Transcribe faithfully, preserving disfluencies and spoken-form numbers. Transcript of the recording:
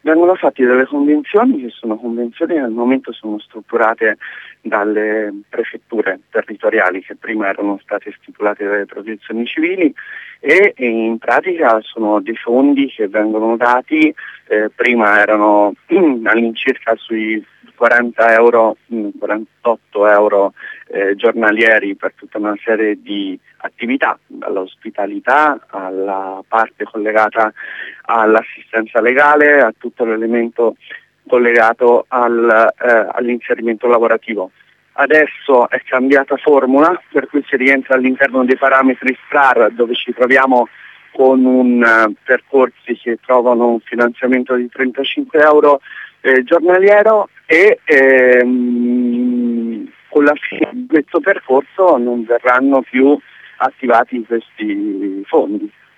Vengono fatte delle convenzioni che sono convenzioni che al momento sono strutturate dalle prefetture territoriali che prima erano state stipulate dalle protezioni civili e in pratica sono dei fondi che vengono dati, eh, prima erano all'incirca sui quaranta euro, quarantotto euro eh, giornalieri per tutta una serie di attività, dall'ospitalità alla parte collegata all'assistenza legale, a tutto l'elemento collegato al, eh, all'inserimento lavorativo. Adesso è cambiata formula, per cui si rientra all'interno dei parametri S P R A R, dove ci troviamo con un uh, percorsi che trovano un finanziamento di trentacinque euro eh, giornaliero e ehm, con la fine di questo percorso non verranno più attivati questi fondi.